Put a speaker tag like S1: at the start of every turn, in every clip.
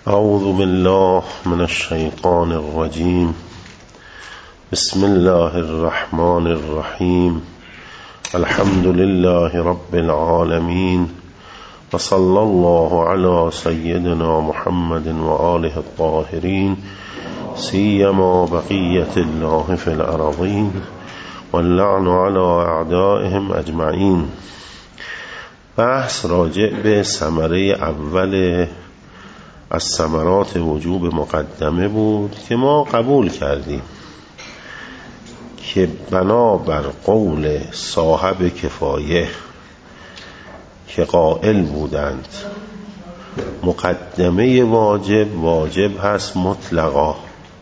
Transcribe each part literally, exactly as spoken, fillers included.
S1: اعوذ بالله من الشیطان الرجیم. بسم الله الرحمن الرحیم. الحمد لله رب العالمین و صلی الله علی سیدنا محمد و آله الطاهرین سیما بقیة الله فی الارضین واللعن علی اعدائهم اجمعین. بحث راجع به ثمره اول از ثمرات وجوب مقدمه بود که ما قبول کردیم که بنابر قول صاحب کفایه که قائل بودند مقدمه واجب واجب هست مطلقا،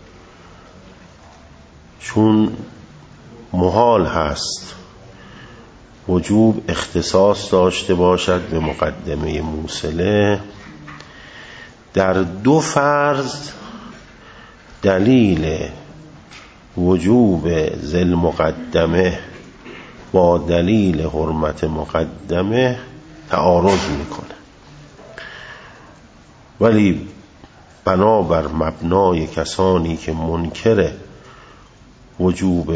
S1: چون محال هست وجوب اختصاص داشته باشد به مقدمه موصله. در دو فرض دلیل وجوب ذل مقدمه با دلیل حرمت مقدمه تعارض میکنه، ولی بنابر مبنای کسانی که منکر وجوب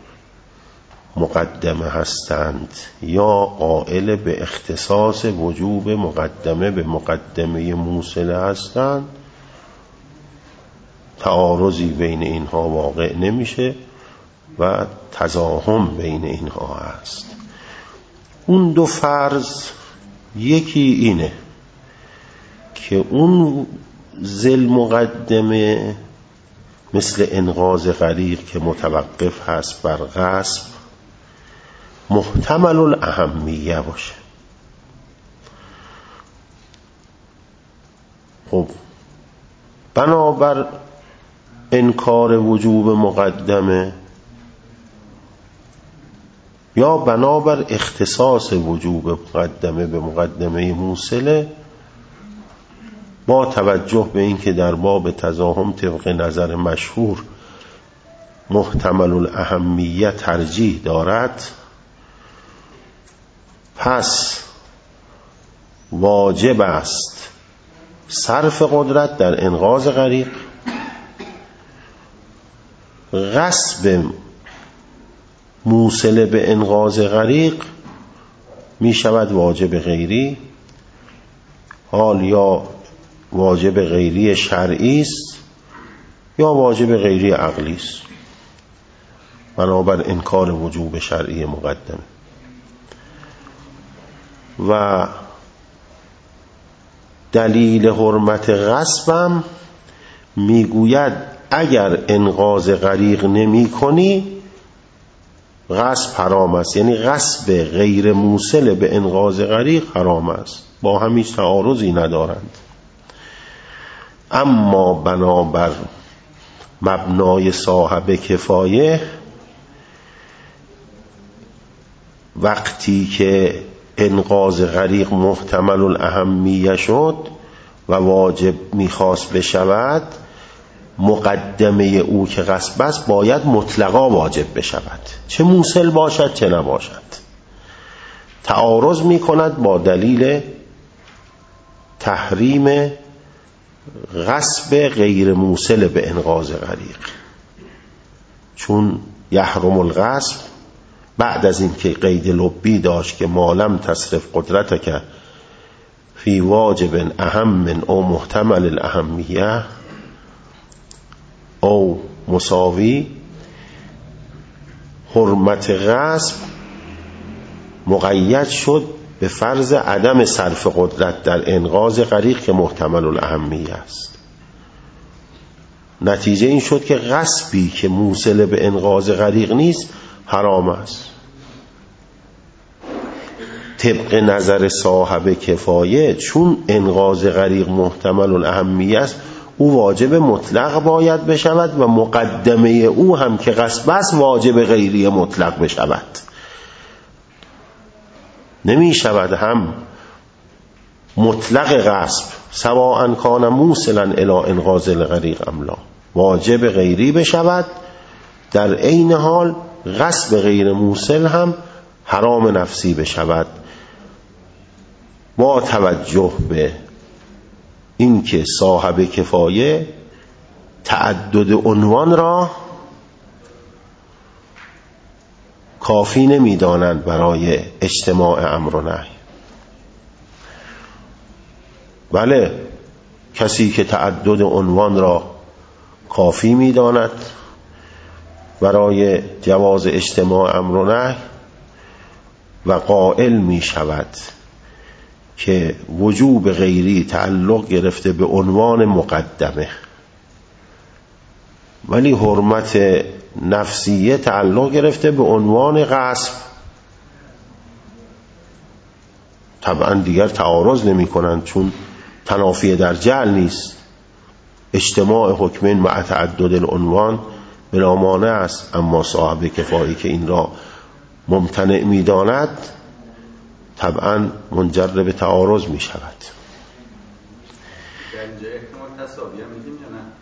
S1: مقدمه هستند یا قائل به اختصاص وجوب مقدمه به مقدمه موصله هستند، تعارضی بین اینها واقع نمیشه و تزاحم بین اینها هست. اون دو فرض یکی اینه که اون ذل مقدمه مثل انقاذ غریق که متوقف هست بر غصب محتمل الاهمیه باشه. خب بنابر انکار وجوب مقدمه یا بنابر اختصاص وجوب مقدمه به مقدمه موصله، با توجه به اینکه در باب تزاحم طبق نظر مشهور محتمل الاهمیه ترجیح دارد، پس واجب است صرف قدرت در انقاذ غریق. غصب موصله به انقاذ غریق می شود واجب غیری، حال یا واجب غیری شرعی است یا واجب غیری عقلی است، بنابر انکار وجوب شرعی مقدمه. و دلیل حرمت غصبم میگوید اگر انقاذ غریق نمی کنی غصب حرام است، یعنی غصب غیر موصل به انقاذ غریق حرام است، با هم هیچ تعارضی ندارند. اما بنابر مبنای صاحب کفایه وقتی که انقاذ غریق محتمل الاهمیه شد و واجب میخواست بشود، مقدمه او که غصب است باید مطلقا واجب بشود، چه موصل باشد چه نباشد. تعارض میکند با دلیل تحریم غصب غیر موصل به انقاذ غریق، چون یحرم الغصب بعد از این که قید لبی داشت که مالم تصرف قدرتک فی واجب اهم او محتمل الاهمیه او مساوی، حرمت غصب مقید شد به فرض عدم صرف قدرت در انقاذ غریق که محتمل الاهمیه است. نتیجه این شد که غصبی که موصل به انقاذ غریق نیست حرام است. طبق نظر صاحب کفایه چون انقاذ غریق محتمل الاهمیه است، او واجب مطلق باید بشود و مقدمه او هم که غصب است واجب غیری مطلق بشود. نمی شود هم مطلق غصب سواء کان موصلا الی انقاذ الغریق ام لا واجب غیری بشود، در عین حال غصب غیر موصل هم حرام نفسی بشود، با توجه به این که صاحب کفایه تعدد عنوان را کافی نمی‌دانند برای اجتماع امر و نهی. بله، کسی که تعدد عنوان را کافی می‌داند برای جواز اجتماع امر و نهی و قائل می‌شود که وجوب غیری تعلق گرفته به عنوان مقدمه ولی حرمت نفسیه تعلق گرفته به عنوان غصب، طبعا دیگر تعارض نمی کنند، چون تنافی در جعل نیست. اجتماع حکمین مع تعدد العنوان بلا مانع است، اما صاحب کفایی که این را ممتنع می داند طبعا منجر به تعارض می شود.
S2: در اینجا احتمال تساوی هم میگیم یا نه؟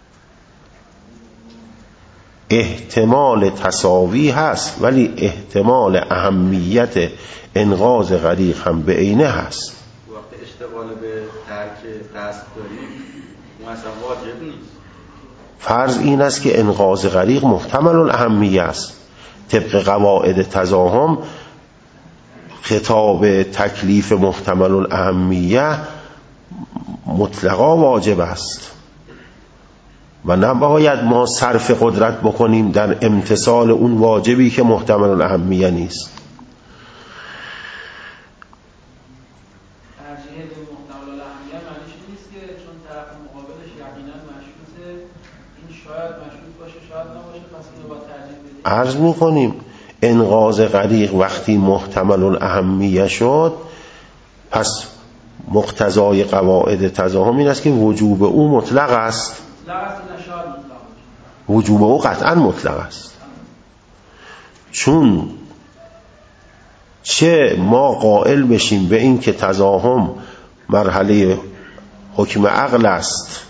S1: احتمال تساوی هست، ولی احتمال اهمیت انقاذ غریق هم به عینه هست.
S2: وقتی اشتغال به ترک قصد داریم اون اصلا واجب نیست.
S1: فرض این است که انقاذ غریق محتمل الاهمیه است. طبق قواعد تزاحم خطاب تکلیف محتمل الاهمیه مطلقا واجب است و نباید ما صرف قدرت بکنیم در امتثال اون واجبی که محتمل الاهمیه نیست.
S3: ترجیح به محتمل الاهمیه معنیش نیست که چون طرف مقابلش یقینا مشروطه این شاید مشروط باشه شاید نباشه پس اینو با ترجیح بدیم.
S1: عرض می‌کنیم انقاذ غریق وقتی محتمل الاهمیه شد پس مقتضای قواعد تزاحم این است که وجوب او مطلق است. وجوب او قطعا مطلق است، چون چه ما قائل بشیم به این که تزاحم مرحله حکم عقل است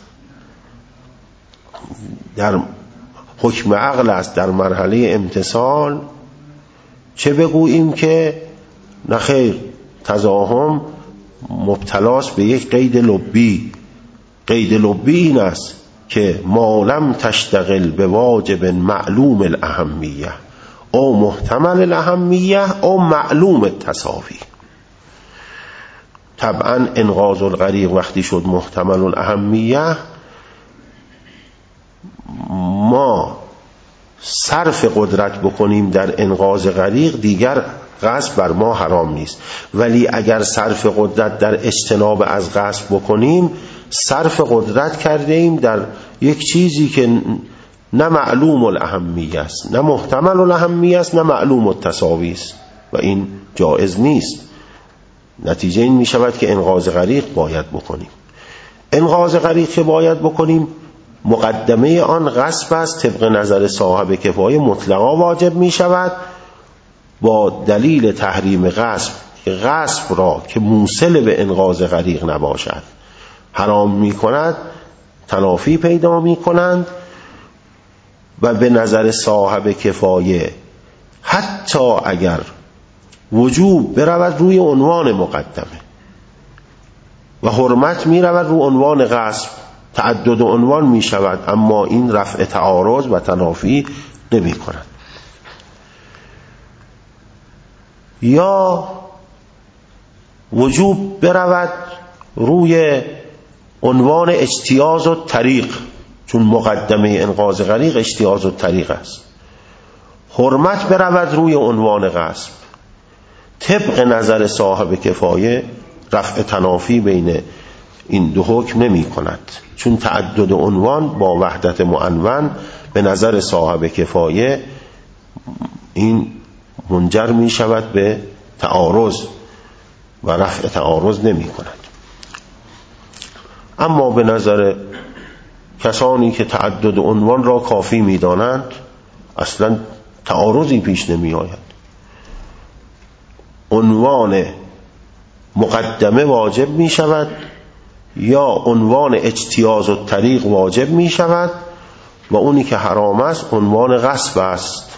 S1: در حکم عقل است در مرحله امتثال، چه بگوییم که نخیر تزاحم مبتلاست به یک قید لبی. قید لبی این است که ما لم تشتغل به واجب معلوم الاهمیه او محتمل الاهمیه او معلوم التساوی. طبعا انقاذ الغریق وقتی شد محتمل الاهمیه ما صرف قدرت بکنیم در انقاذ غریق دیگر غصب بر ما حرام نیست، ولی اگر صرف قدرت در اجتناب از غصب بکنیم صرف قدرت کرده ایم در یک چیزی که نه معلوم الاهمیه است نه محتمل الاهمیه است نه معلوم التساوی است و این جایز نیست. نتیجه این می شود که انقاذ غریق باید بکنیم. انقاذ غریق که باید بکنیم مقدمه آن غصب است، طبق نظر صاحب کفایه مطلقا واجب می شود با دلیل تحریم غصب که غصب را که موصل به انقاذ غریق نباشد حرام می کند، تنافی پیدا می کنند و به نظر صاحب کفایه حتی اگر وجوب برود روی عنوان مقدمه و حرمت می رود روی عنوان غصب، تعدد عنوان می شود، اما این رفع تعارض و تنافی نمی کند. یا وجوب برود روی عنوان اجتیاز و طریق، چون مقدمه انقاذ غریق اجتیاز و طریق است. حرمت برود روی عنوان غصب، طبق نظر صاحب کفایه رفع تنافی بین این دو حکم نمی کند، چون تعدد عنوان با وحدت معنون به نظر صاحب کفایه این منجر می شود به تعارض و رفع تعارض نمی کند. اما به نظر کسانی که تعدد عنوان را کافی می دانند اصلا تعارضی پیش نمی آید. عنوان مقدمه واجب می شود یا عنوان اجتیاز و طریق واجب می شود و اونی که حرام است عنوان غصب است،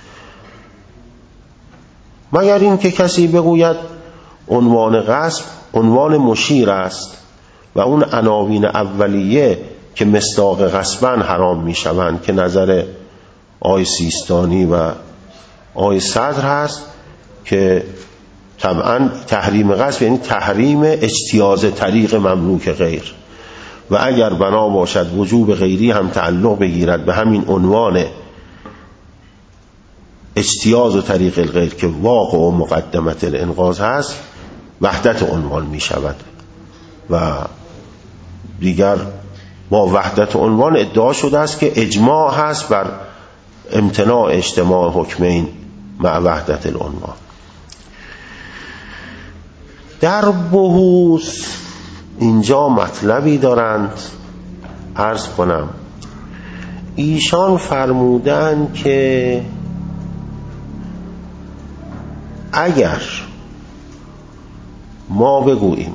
S1: مگر این که کسی بگوید عنوان غصب عنوان مشیر است و اون عناوین اولیه که مصداق غصباً حرام می شوند که نظر آقای سیستانی و آقای صدر هست که طبعا تحریم غصب یعنی تحریم اجتیاز طریق مملوک غیر، و اگر بنا باشد وجوب غیری هم تعلق بگیرد به همین عنوان اجتیاز و طریق الغیر که واقع و مقدمت الانقاذ هست، وحدت عنوان می شود و دیگر با وحدت عنوان ادعا شده است که اجماع هست بر امتناع اجتماع حکمین مع وحدت العنوان. در بحوث اینجا مطلبی دارند عرض کنم. ایشان فرمودند که اگر ما بگوییم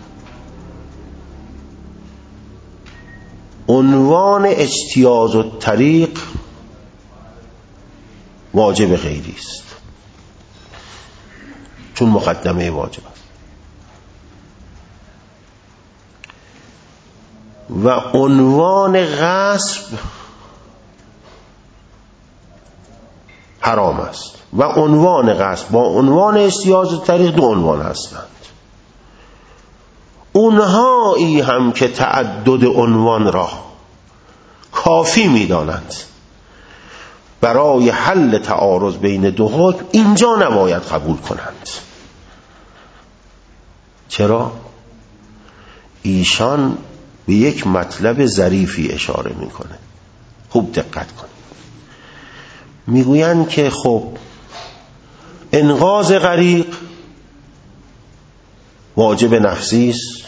S1: عنوان اجتیاز و طریق واجب غیری است چون مقدمه واجب است و عنوان غصب حرام است و عنوان غصب با عنوان اجتیاز و طریق دو عنوان هستند. اونهایی هم که تعدد عنوان را کافی می‌دانند برای حل تعارض بین دو حکم اینجا نباید قبول کنند. چرا؟ ایشان به یک مطلب ظریفی اشاره میکنه، خوب دقت کنید. میگویند که خب انقاذ غریق واجب نفسی است،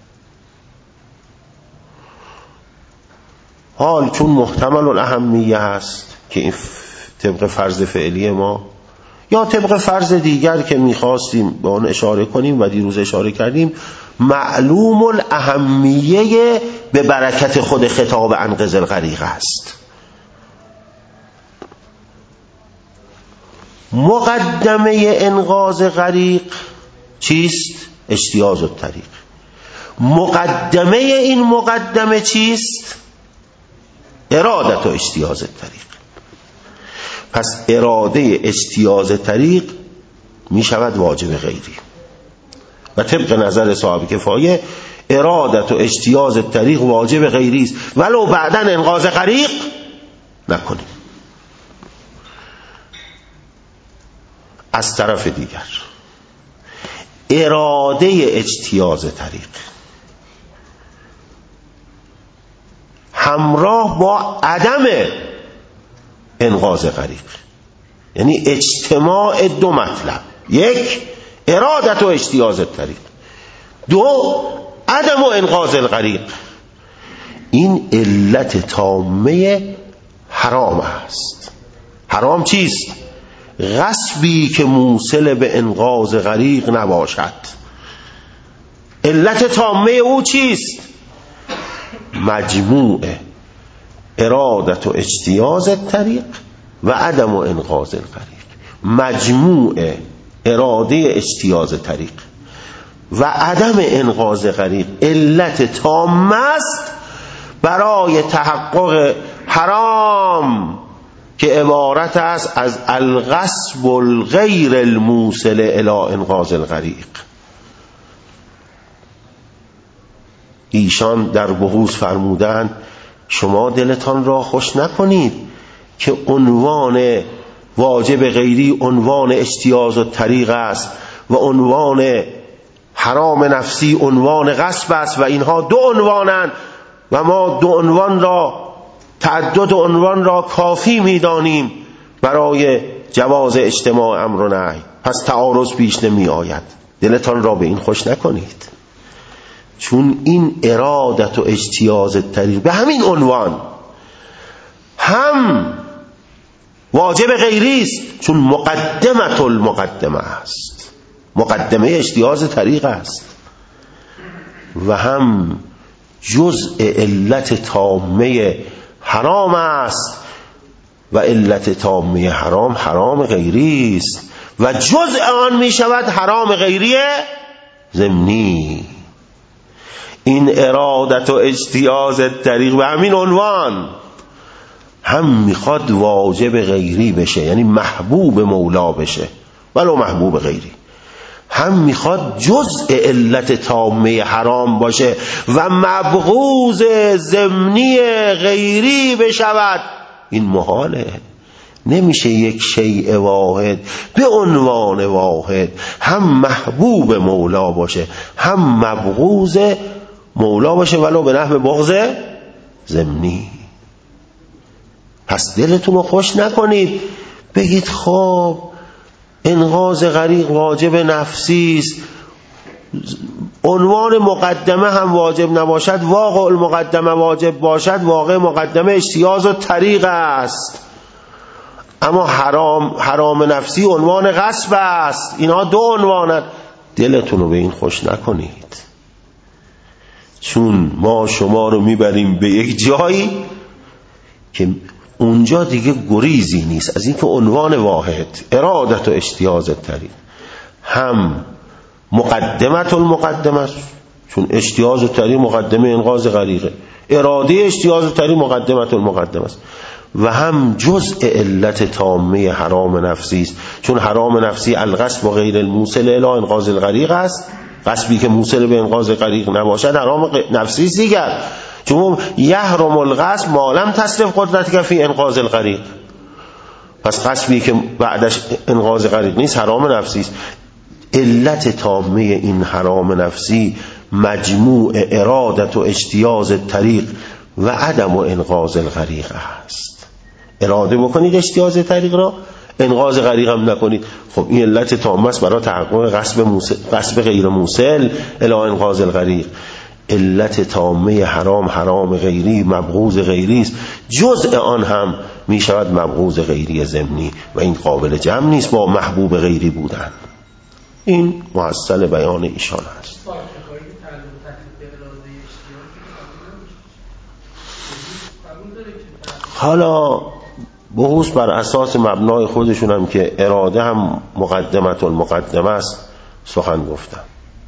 S1: حال چون محتمل الاهمیه هست که این طبق فرض فعلی ما یا طبق فرض دیگر که میخواستیم به اون اشاره کنیم و دیروز اشاره کردیم، معلوم الاهمیه به برکت خود خطاب انقذ الغریق است. مقدمه انقاذ غریق چیست؟ اجتیاز الطریق. مقدمه این مقدمه چیست؟ ارادت و اجتیاز الطریق. پس اراده اجتیاز طریق می شود واجب غیری و طبق نظر صاحب کفایه ارادت و اجتیاز طریق واجب غیری است ولو بعداً انقاذ غریق نکنیم. از طرف دیگر اراده اجتیاز طریق همراه با عدم انقاذ غریق، یعنی اجتماع دو مطلب، یک ارادت و اجتیاز طریق، دو عدم و انقاذ الغریق، این علت تامه حرام است. حرام چیست؟ غصبی که موصل به انقاذ غریق نباشد. علت تامه او چیست؟ مجموع ارادت و اجتیاز طریق و عدم و انقاذ الغریق. مجموع اراده اجتیاز طریق و عدم انقاذ غریق علت تامه است برای تحقق حرام که عبارت است از الغصب الغیر الموصل الی انقاذ الغریق. ایشان در بحوث فرمودند شما دلتان را خوش نکنید که عنوان واجب غیری عنوان اجتیاز و طریق است و عنوان حرام نفسی عنوان غصب است و اینها دو عنوانند و ما دو عنوان را تعدد عنوان را کافی می‌دانیم برای جواز اجتماع امر و نهی، پس تعارض پیش نمی آید. دلتان را به این خوش نکنید، چون این ارادت و اجتیاز طریق به همین عنوان هم واجب غیری است چون مقدمت المقدمه است، مقدمه اجتیاز طریق است، و هم جزء علت تامه حرام است و علت تامه حرام حرام غیری است و جزء آن می شود حرام غیری ضمنی. این ارادت و اجتیاز طریق به همین عنوان هم میخواد واجب غیری بشه، یعنی محبوب مولا بشه ولو محبوب غیری، هم میخواد جزء علت تامه حرام باشه و مبغوض ضمنی غیری بشود. این محاله، نمیشه یک شیء واحد به عنوان واحد هم محبوب مولا باشه هم مبغوض مولا باشه ولو به نحو بغض ضمنی. پس دلتون رو خوش نکنید بگید خب انقاذ غریق واجب نفسی است، عنوان مقدمه هم واجب نباشد، واقع المقدمه واجب باشد، واقع مقدمه اجتیاز و طریق است، اما حرام حرام نفسی عنوان غصب است. اینها دو عنوانند. دلتون رو به این خوش نکنید، چون ما شما رو میبریم به یک جایی که اونجا دیگه گریزی نیست از اینکه عنوان واحد ارادت و اجتیاز طریق هم مقدمت المقدمه است، چون اجتیاز طریق مقدمه انقاذ غریقه، اراده اجتیاز طریق مقدمت المقدمه است، و هم جزء علت تامه حرام نفسی است، چون حرام نفسی القصب و غیر الموصل الی انقاذ الغریق است. قصبی که موصل به انقاذ غریق نباشد حرام نفسی است دیگر، چون یحرم القصب ما لم تصرف قدرتک فی انقاذ الغریق. پس قصبی که بعدش انقاذ غریق نیست حرام نفسی است. علت تامه این حرام نفسی مجموع ارادت و اجتیاز طریق و عدم و انقاذ الغریق است. اراده بکنید اجتیاز طریق را، انقاذ غریق هم نکنید. خب این علت تامه است برای تحقق قصب موصل، قصب غیر موصل الی انقاذ الغریق. علت تامه حرام حرام غیری مبغوض غیری است، جزء آن هم می شود مبغوض غیری ضمنی و این قابل جمع نیست با محبوب غیری بودن. این محصل بیان ایشان است. حالا بحوث بر اساس مبنای خودشون هم که اراده هم مقدمت المقدمه است سخن گفتم.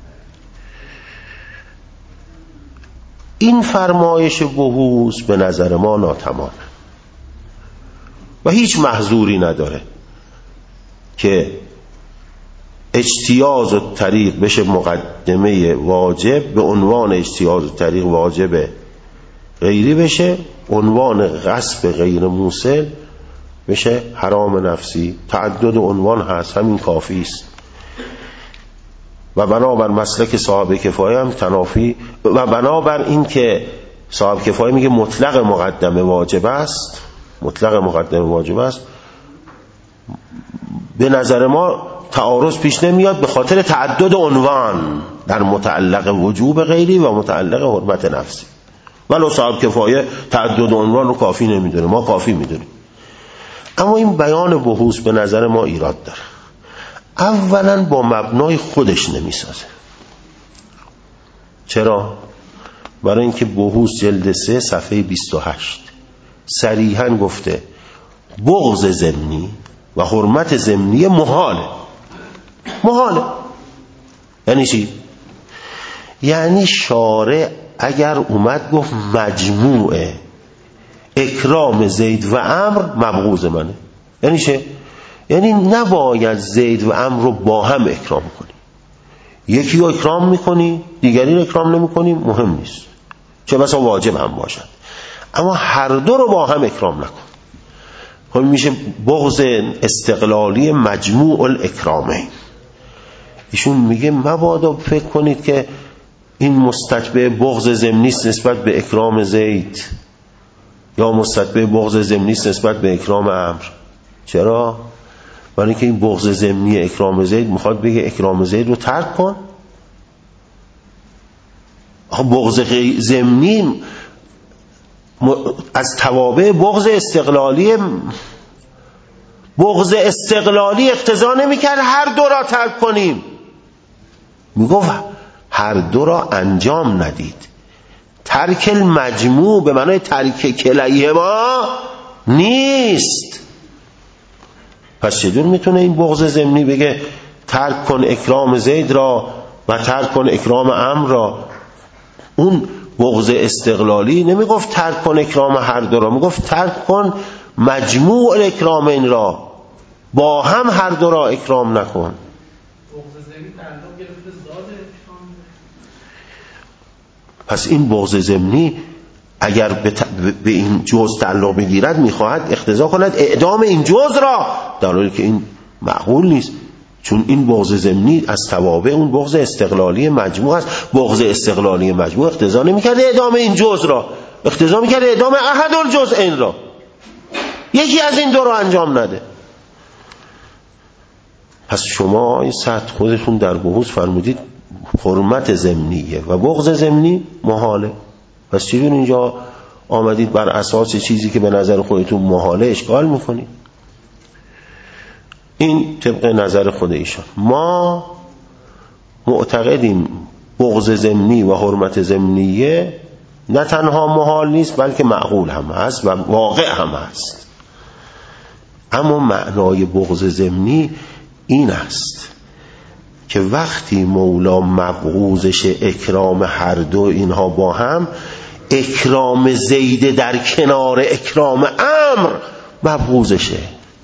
S1: این فرمایش بحوث به نظر ما ناتمامه و هیچ محظوری نداره که اجتیاز و طریق بشه مقدمه واجب، به عنوان اجتیاز و طریق واجب غیری بشه، عنوان غصب غیر موصل بشه حرام نفسی. تعدد عنوان هست، همین کافی است. و بنابر مسلک صاحب کفایه هم تنافی، و بنابر این که صاحب کفایه میگه مطلق مقدمه واجب است، مطلق مقدمه واجب است، به نظر ما تعارض پیش نمیاد به خاطر تعدد عنوان در متعلق وجوب غیری و متعلق حرمت نفسی. ولو صاحب کفایه تعدد عنوان رو کافی نمیدونه، ما کافی میدونیم. اما این بیان بحوث به نظر ما ایراد داره. اولا با مبنای خودش نمیسازه. چرا؟ برای اینکه بحوث جلد سه صفحه بیست و هشت صریحاً گفته بغض ضمنی و حرمت ضمنی محاله. محاله یعنی چی؟ یعنی شارع اگر اومد گفت مجموعه اکرام زید و عمرو مبغوض منه، یعنی چه؟ یعنی نباید زید و عمرو رو با هم اکرام کنی. یکی رو اکرام میکنی دیگری رو اکرام نمیکنی، مهم نیست، چه بسا واجب هم باشد، اما هر دو رو با هم اکرام نکن. خب میشه بغض استقلالی مجموع الاکرامه. ایشون میگه مبادا فکر کنید که این مستتبع بغض ضمنی است نسبت به اکرام زید یا مستتبع بغض ضمنی است نسبت به اکرام عمرو. چرا؟ برای اینکه این بغض ضمنی اکرام زید میخواد بگه اکرام زید رو ترک کن. بغض ضمنی از توابع بغض استقلالی، بغض استقلالی اقتضا نمیکرد هر دو را ترک کنیم، میگفت هر دو را انجام ندید. ترک المجموع به معنای ترک کلیه ما نیست. پس چجور میتونه این بغض ضمنی بگه ترک کن اکرام زید را و ترک کن اکرام عمرو را؟ اون بغض استقلالی نمیگفت ترک کن اکرام هر دو را، میگفت ترک کن مجموع اکرامین را، با هم هر دو را اکرام نکن. پس این بغض ضمنی اگر به, ت... به این جز تعلق بگیرد میخواهد اقتضا کند اعدام این جز را، در حالی که این معقول نیست، چون این بغض ضمنی از توابع اون بغض استقلالی مجموع است. بغض استقلالی مجموع اقتضا نمیکرد اعدام این جز را، اقتضا میکرد اعدام احد الجزئین را، یکی از این دو رو انجام نده. پس شما این سطح خودتون در بحوث فرمودید حرمت ضمنیه و بغض ضمنی محاله. پس چجور اینجا آمدید بر اساس چیزی که به نظر خودتون محاله اشکال میکنید؟ این طبق نظر خود ایشان. ما معتقدیم بغض ضمنی و حرمت ضمنیه نه تنها محال نیست بلکه معقول هم هست و واقع هم هست. اما معنای بغض ضمنی این است که وقتی مولا مبغوضش اکرام هر دو اینها با هم، اکرام زید در کنار اکرام امر مبغوضشه،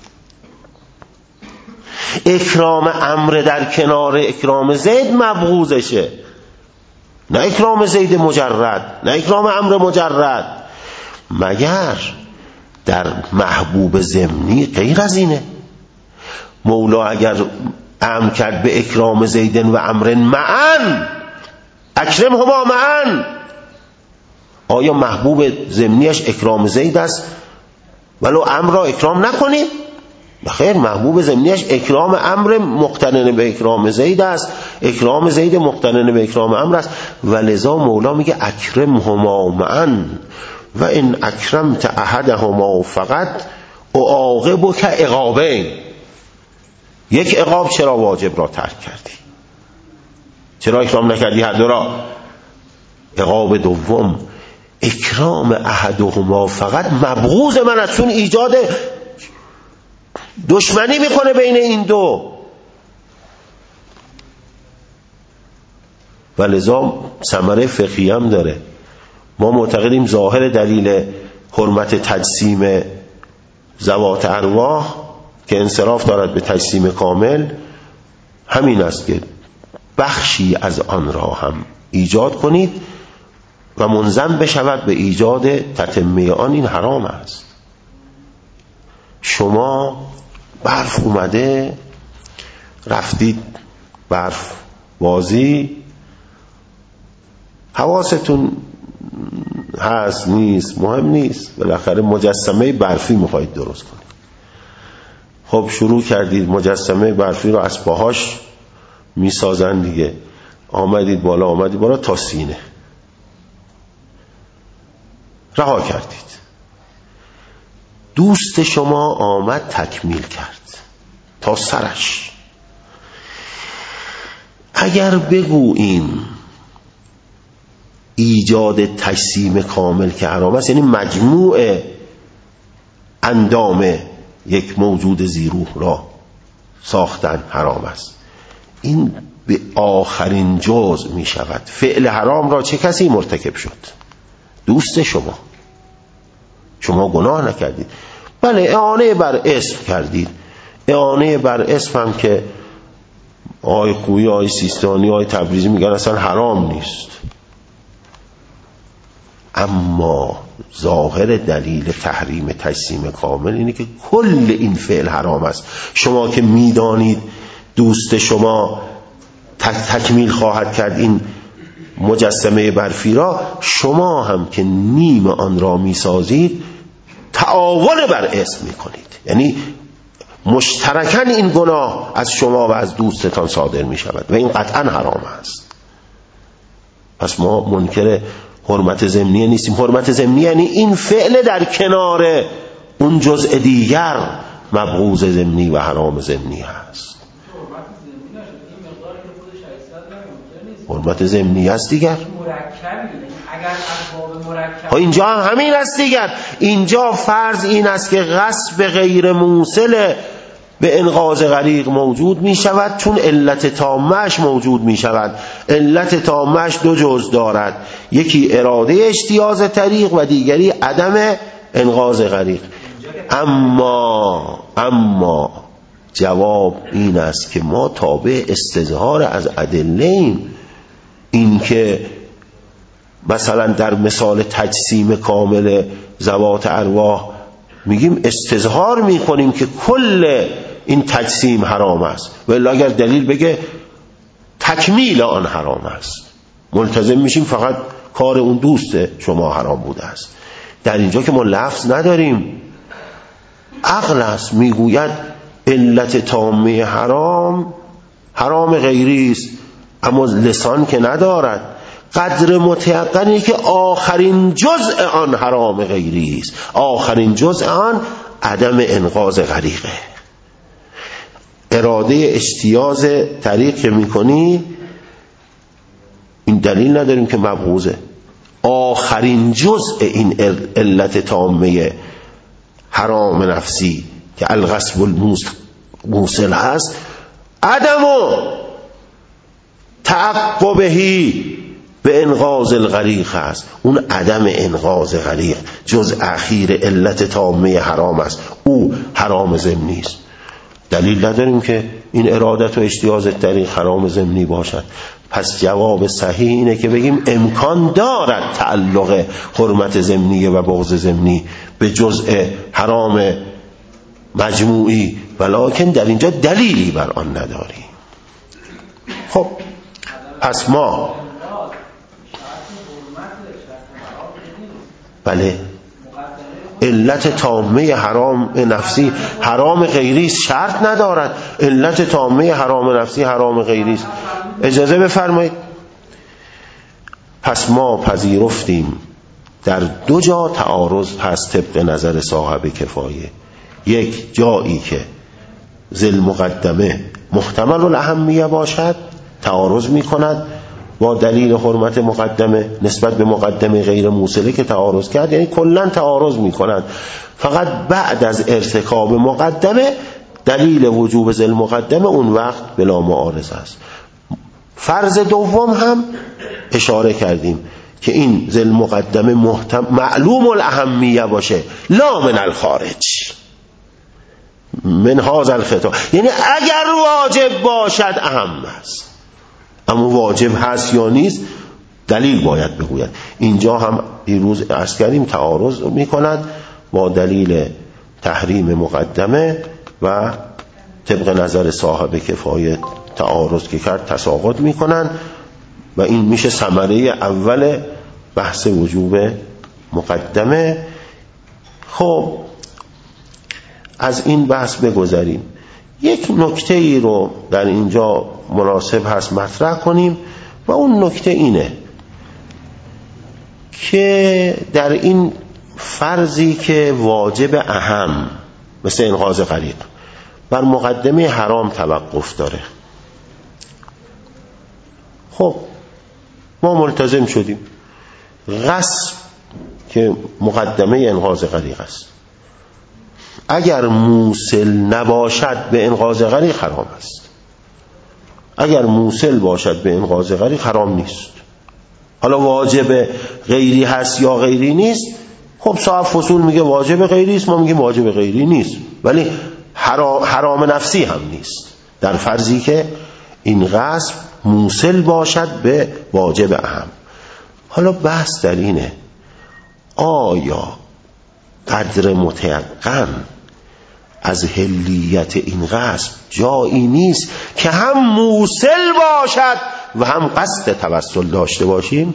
S1: اکرام امر در کنار اکرام زید مبغوضشه، نه اکرام زید مجرد، نه اکرام امر مجرد، مگر در محبوب ضمنی غیر از اینه. مولا اگر امر کرد به اکرام زید و امر معن، اکرم هما معن، آیا محبوب ضمنیش اکرام زید است ولو امر را اکرام نکنی؟ بخیر، محبوب ضمنیش اکرام امر مقترن به اکرام زید است، اکرام زید مقترن به اکرام امر است، و لذا مولا میگه اکرم هما معن و ان اکرمت احدهما فقط اعاقبک عقابین. یک عقاب چرا واجب را ترک کردی؟ چرا اکرام نکردی هر دو را؟ عقاب دوم اکرام احدهما فقط مبغوض من است، چون ایجاد دشمنی میکنه بین این دو، و لذا ثمره فقهی هم داره. ما معتقدیم ظاهر دلیل حرمت تجسیم ذوات ارواح که انصراف دارد به تجسیم کامل همین است که بخشی از آن را هم ایجاد کنید و منظم بشود به ایجاد تتمه آن. این حرام است. شما برف اومده رفتید برف بازی، حواستون هست نیست مهم نیست، بالاخره مجسمه برفی میخواید درست کنید. خب شروع کردید، مجسمه برفی رو از پاهاش میسازن دیگه، آمدید بالا آمدید بالا تا سینه، رها کردید. دوست شما آمد تکمیل کرد تا سرش. اگر بگوییم ایجاد تجسیم کامل که حرام است، یعنی مجموع اندام یک موجود زیروح را ساختن حرام است، این به آخرین جزء می شود. فعل حرام را چه کسی مرتکب شد؟ دوست شما. شما گناه نکردید، بله اعانه بر اسم کردید. اعانه بر اسم هم که آی خویی، آی سیستانی، آی تبریزی میگن اصلا حرام نیست، اما ظاهر دلیل تحریم تجسیم کامل اینه که کل این فعل حرام است. شما که میدانید دوست شما تکمیل خواهد کرد این مجسمه برفی را، شما هم که نیم آن را میسازید تعاون بر اسم میکنید، یعنی مشترکاً این گناه از شما و از دوستتان صادر میشود و این قطعاً حرام است. پس ما منکر حرمت ضمنیه نیستیم. حرمت ضمنیه یعنی این فعل در کنار اون جزء دیگر مبغوض ضمنی و حرام ضمنی هست. حرمت ضمنی است دیگر. اینجا هم همین است دیگر. اینجا فرض این است که غصب غیر موصل به انقاذ غریق موجود می شود چون علت تامه‌اش موجود می شود. علت تامه‌اش دو جزء دارد، یکی اراده اجتیاز طریق و دیگری عدم انقاذ غریق. اما اما جواب این است که ما تابع استظهار از ادله ایم. این که مثلا در مثال تجسیم کامل ذوات ارواح میگیم استظهار میکنیم که کل این تجسیم حرام است، ولی اگر دلیل بگه تکمیل آن حرام است ملتزم میشیم فقط کار اون دوست شما حرام بوده است. در اینجا که ما لفظ نداریم، عقل است میگوید علت تامه حرام حرام غیری است، اما لسان که ندارد. قدر متیقنی که آخرین جزء آن حرام غیری است، آخرین جزء آن عدم انقاذ غریقه. اراده اجتیاز طریق که میکنی این دلیل نداریم که مبغوضه. آخرین جزء این علت تامه حرام نفسی که الغصب الموصل هست عدم تعقبهی به انقاذ الغریق است. اون عدم انقاذ غریق جز اخیر علت تامه حرام است، او حرام ضمنی است. دلیل نداریم که این ارادت و اجتیاز طریق حرام ضمنی باشد. پس جواب صحیح اینه که بگیم امکان دارد تعلق حرمت ضمنی و بغض ضمنی به جزء حرام مجموعی، ولکن در اینجا دلیلی بر آن نداریم. خب پس ما بله علت تامه حرام نفسی حرام غیری شرط ندارد. علت تامه حرام نفسی حرام غیری. اجازه بفرمایید. پس ما پذیرفتیم در دو جا تعارض هست طبق نظر صاحب کفایه. یک جایی که ذل مقدمه محتمل الاهمیه باشد تعارض می کند با دلیل حرمت مقدمه نسبت به مقدمه غیر موصله که تعارض کرد، یعنی کلن تعارض می کند. فقط بعد از ارتکاب مقدمه دلیل وجوب ذل مقدمه اون وقت بلا معارض است. فرض دوم هم اشاره کردیم که این ذل مقدمه محتم... معلوم الاهمیه باشه، لا من الخارج من هذا الخطاب، یعنی اگر واجب باشد اهم است، اما واجب هست یا نیست دلیل باید بگوید. اینجا هم دیروز عرض کردیم تعارض می کند با دلیل تحریم مقدمه و طبق نظر صاحب کفایه تعارض که کرد تساقط می کنند و این میشه ثمره اول بحث وجوب مقدمه. خب از این بحث بگذریم. یک نکته ای رو در اینجا مناسب هست مطرح کنیم و اون نکته اینه که در این فرضی که واجب اهم مثل انقاذ غریق بر مقدمه حرام توقف داره، خب ما ملتزم شدیم غصب که مقدمه انقاذ غریق است، اگر موصل نباشد به انقاذ غریق حرام است. اگر موصل باشد به انقاذ غریق حرام نیست. حالا واجب غیری هست یا غیری نیست، خب صاحب فصول میگه واجب غیری است، ما میگیم واجب غیری نیست، ولی حرام, حرام نفسی هم نیست در فرضی که این غصب موصل باشد به واجب اهم. حالا بحث در اینه آیا قدر متیقن از حلیت این غصب جایی نیست که هم موصل باشد و هم قصد توسل داشته باشیم؟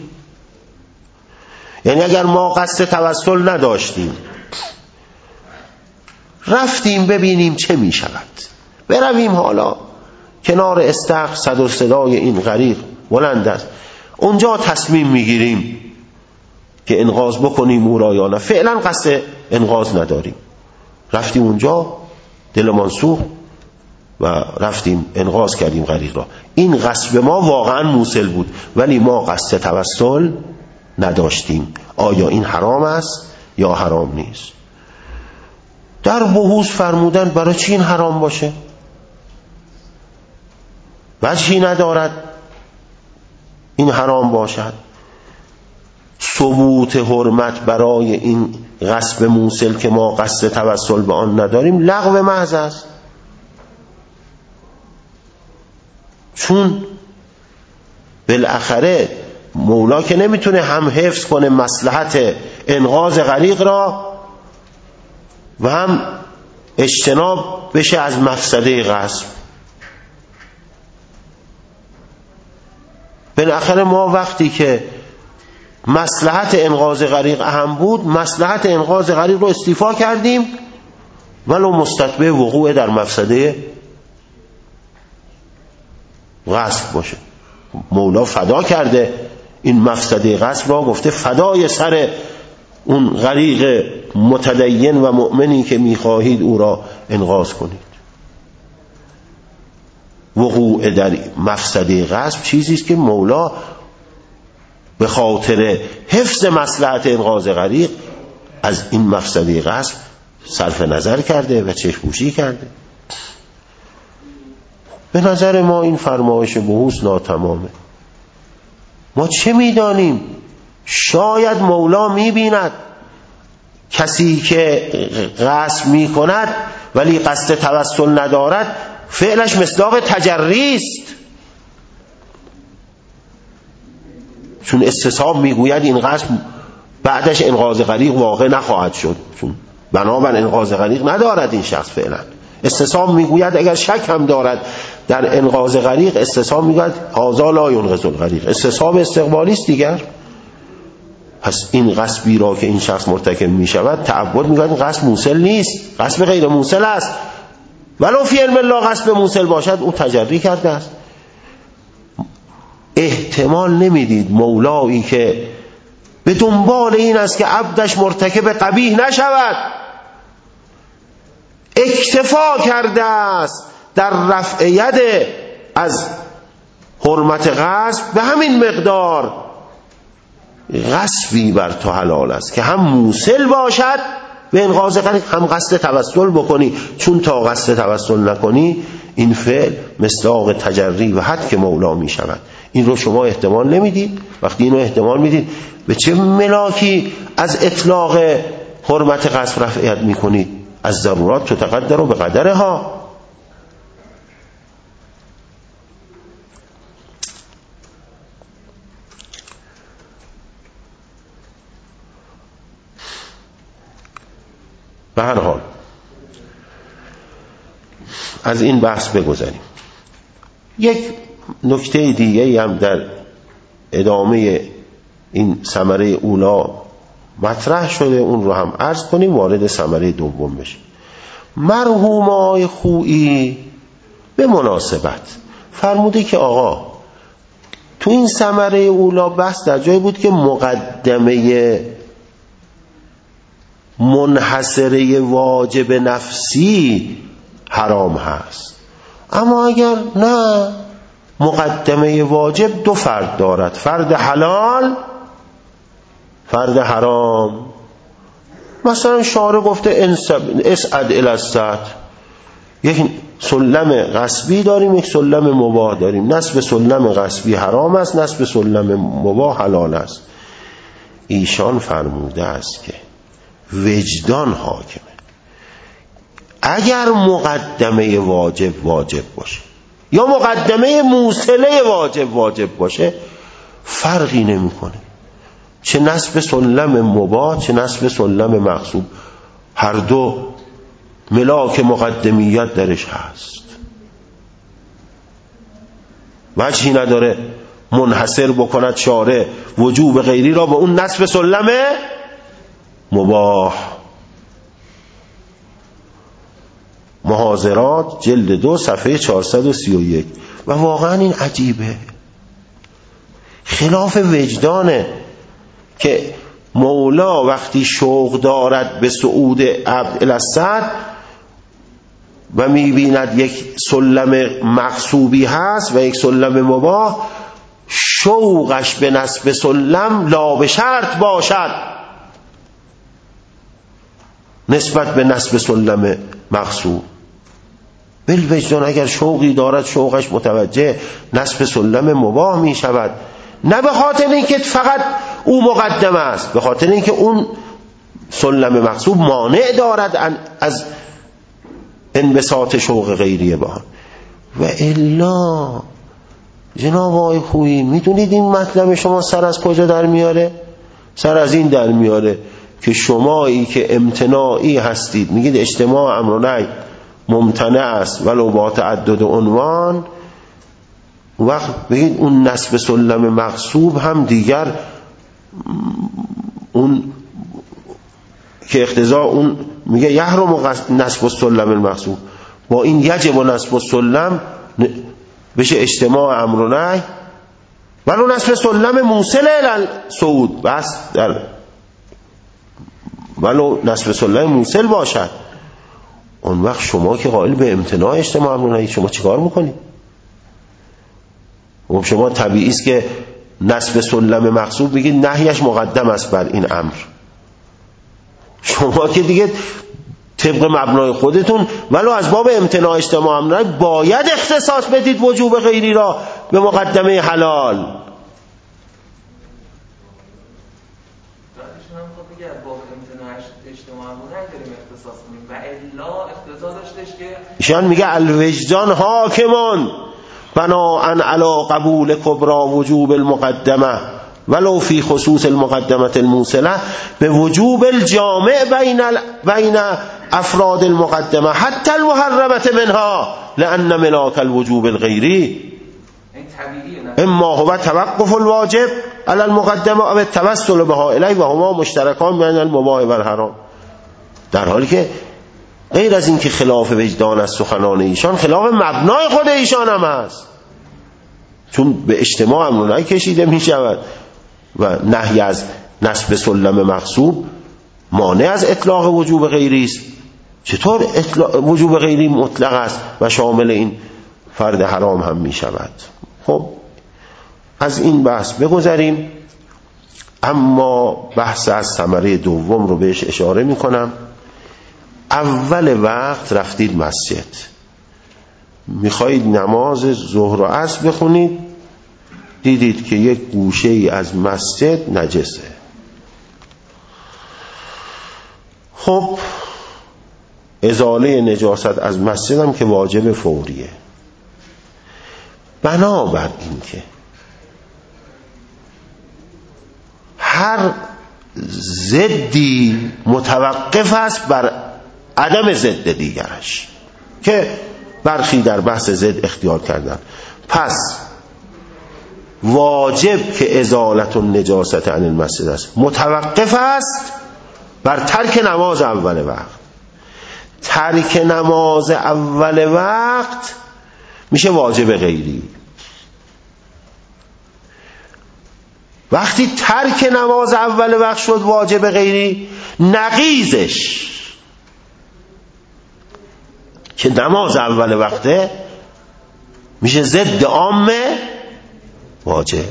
S1: یعنی اگر ما قصد توسل نداشتیم رفتیم ببینیم چه می شود، برویم حالا کنار استخر صد و صدای این غریق بلند است، اونجا تصمیم میگیریم که انقاذ بکنیم او را یا نه، فعلا قصد انقاذ نداریم، رفتیم اونجا دلمان سوخت و رفتیم انقاذ کردیم غریق را، این قصد ما واقعا موصل بود ولی ما قصد توسل نداشتیم، آیا این حرام است یا حرام نیست؟ در بحوث فرمودن برای چی این حرام باشه؟ وجهی ندارد این حرام باشد. ثبوت حرمت برای این غصب موصل که ما قصد توسل به آن نداریم لغو محض است، چون بالاخره مولا که نمیتونه هم حفظ کنه مصلحت انقاذ غریق را و هم اجتناب بشه از مفسده غصب. بالاخره ما وقتی که مصلحت انقاذ غریق اهم بود، مصلحت انقاذ غریق رو استیفا کردیم ولو مستتبع وقوع در مفسده غصب باشه. مولا فدا کرده این مفسده غصب را، گفته فدای سر اون غریق متدین و مؤمنی که میخواهید او را انقاذ کنید. وقوع در مفسده غصب چیزی است که مولا به خاطر حفظ مصلحت انقاذ غریق از این مفسده غصب صرف نظر کرده و چشم‌پوشی کرده. به نظر ما این فرمایش بحوث ناتمامه. ما چه میدانیم؟ شاید مولا میبیند کسی که غصب میکند ولی قصد توسل ندارد فعلش مصداق تجری است، چون استصحاب میگوید این غصب بعدش انقاذ غریق واقع نخواهد شد، چون بنابر انقاذ غریق ندارد این شخص فعلا. استصحاب میگوید اگر شک هم دارد در انقاذ غریق، استصحاب میگوید هذا لا ينقذ الغریق، استصحاب استقبالی است دیگر. پس این غصبی را که این شخص مرتکب میشود تعبد میگوید این غصب موصل نیست، غصب غیر موصل است، ولو فی علم الله غصب موصل باشد او تجری کرده است. احتمال نمیدید مولایی که به دنبال این است که عبدش مرتکب قبیح نشود اکتفا کرده است در رفع ید از حرمت غصب به همین مقدار غصبی بر تو حلال است که هم موصل باشد به انقاذ غریق هم قصد توسل بکنی، چون تا قصد توسل نکنی این فعل مصداق تجری و حد که مولا می شود. این رو شما احتمال نمیدید. وقتی اینو احتمال میدید به چه ملاکی از اطلاق حرمت غصب رفعیت میکنید؟ از ضرورات تتقدر و به قدرها. به هر حال از این بحث بگذاریم. یک نکته دیگه هم در ادامه این ثمره اولا مطرح شده، اون رو هم عرض کنیم وارد ثمره دوم بشیم. مرحوم آقای خویی به مناسبت فرموده که آقا تو این ثمره اولا بحث در جایی بود که مقدمه منحصره واجب نفسی حرام هست، اما اگر نه مقدمه واجب دو فرد دارد، فرد حلال فرد حرام. مثلا شارع گفته اسعد الی السطح، یک سلم غصبی داریم یک سلم مباح داریم، نصب سلم غصبی حرام است، نصب سلم مباح حلال است. ایشان فرموده است که وجدان حاکمه. اگر مقدمه واجب واجب باشه یا مقدمه موصله واجب واجب باشه فرقی نمیکنه، چه نصب سلم مباح چه نصب سلم مغصوب، هر دو ملاک مقدمیت درش هست. وجهی نداره منحصر بکند شارع وجوب غیری را به اون نصب سلم مباح. محاضرات جلد دو صفحه چهارصد و سی و یک. و واقعا این عجیبه، خلاف وجدانه که مولا وقتی شوق دارد به صعود عبد الی السطح و میبیند یک سلم مغصوبی هست و یک سلم مباح، شوقش به نصب سلم لا به شرط باشد، نسبت به نصب سلم مغصوب. بالوجدان اگر شوقی دارد شوقش متوجه نصب سلم مباح می شود، نه به خاطر اینکه فقط او مقدم است، به خاطر اینکه اون سلم مغصوب مانع دارد از انبساط شوق غیریه با. و الا جناب آقای خویی میدونید این مطلب شما سر از کجا در میاره؟ سر از این در میاره که شمایی که امتناعی هستید، میگید اجتماع امر و نهی ممتنع است ولو با تعدد عنوان، وقت بگید اون نصب سلم مغصوب هم دیگر اون که اقتضا اون میگه یحرم نصب السلم المغصوب، با این یجب نصب السلم بشه اجتماع امر و نهی ولو نصب سلم موصل الی صعود، بس در ولو نصب سلم موصل باشد. اون وقت شما که قائل به امتناع اجتماع امر و نهی شما چیکار میکنید؟ خب شما طبیعی است که نصب سلم مغصوب میگید نهیش مقدم است بر این امر، شما که دیگه طبق مبنای خودتون ولو از باب امتناع اجتماع امر و نهی باید اختصاص بدید وجوب غیری را به مقدمه حلال. ایشان میگه الوجدان حاکمان بناءً علی قبول کبرا وجوب المقدمه ولو فی خصوص المقدمه الموصله به وجوب الجامع بین ال... بین افراد المقدمه حتی المحرمه منها لان ملاک الوجوب الغیری اما هو توقف الواجب علی المقدمه و التوسل بها الیه و هما مشترکان بین المباح و الحرام. در حالی که غیر از این که خلاف وجدان از سخنان ایشان، خلاف مبنای خود ایشان هم هست، چون به اجتماع امر و نهی کشیده می شود و نهی از نصب سلم مغصوب مانع از اطلاق وجوب غیری است. چطور وجوب غیری مطلق است و شامل این فرد حرام هم می شود؟ خب از این بحث بگذریم، اما بحث از ثمره دوم رو بهش اشاره می کنم. اول وقت رفتید مسجد، میخواهید نماز ظهر و عصر بخونید، دیدید که یک گوشه ای از مسجد نجسه. خب ازاله نجاست از مسجد هم که واجب فوریه. بنابر این که هر ضدی متوقف است بر عدم ضد دیگرش که برخی در بحث ضد اختیار کردن، پس واجب که ازالت النجاست عن المسجد است متوقف است بر ترک نماز اول وقت. ترک نماز اول وقت میشه واجب غیری. وقتی ترک نماز اول وقت شد واجب غیری، نقیزش که نماز اول وقته میشه ضد عام واجب.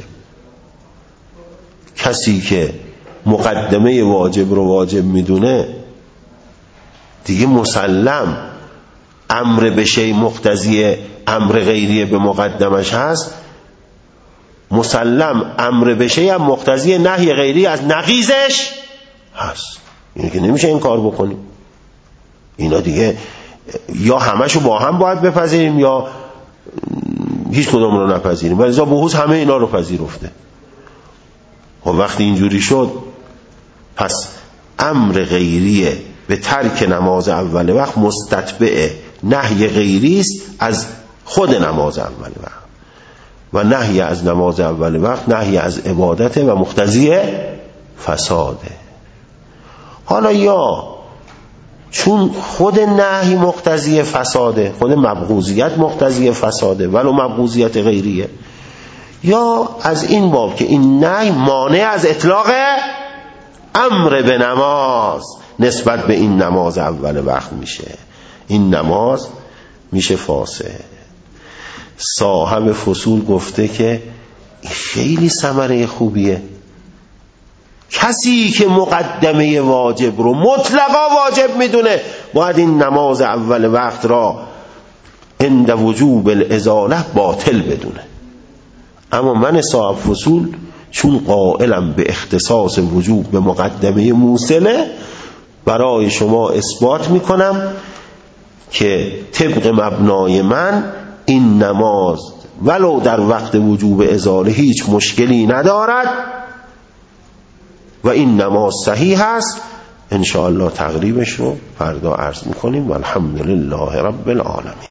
S1: کسی که مقدمه واجب رو واجب میدونه دیگه مسلم امر به شیء مقتضی امر غیری به مقدمش هست، مسلم امر به شیء هم مقتضی نهی غیری از نقیزش هست. اینه که نمیشه این کار بکنیم. اینا دیگه یا همشو با هم باید بپذیریم یا هیچ کدوم رو نپذیریم. ولی بحوث همه اینا رو پذیرفته. خب وقتی اینجوری شد، پس امر غیریه به ترک نماز اول وقت مستتبع نهی غیری است از خود نماز اول وقت، و نهی از نماز اول وقت نهی از عبادت و مقتضی فساده. حالا یا چون خود نهی مقتضی فساده، خود مبغوضیت مقتضی فساده ولو مبغوضیت غیریه، یا از این باب که این نهی مانع از اطلاق امر به نماز نسبت به این نماز اول وقت میشه، این نماز میشه فاسد. صاحب فصول گفته که خیلی ثمره خوبیه، کسی که مقدمه واجب رو مطلقا واجب میدونه باید این نماز اول وقت را عند وجوب الازاله باطل بدونه. اما من صاحب فصول چون قائلم به اختصاص وجوب به مقدمه موصله، برای شما اثبات میکنم که طبق مبنای من این نماز ولو در وقت وجوب ازاله هیچ مشکلی ندارد و این نماز صحیح است. انشاءالله تقریبش رو فردا عرض میکنیم و الحمدلله رب العالمین.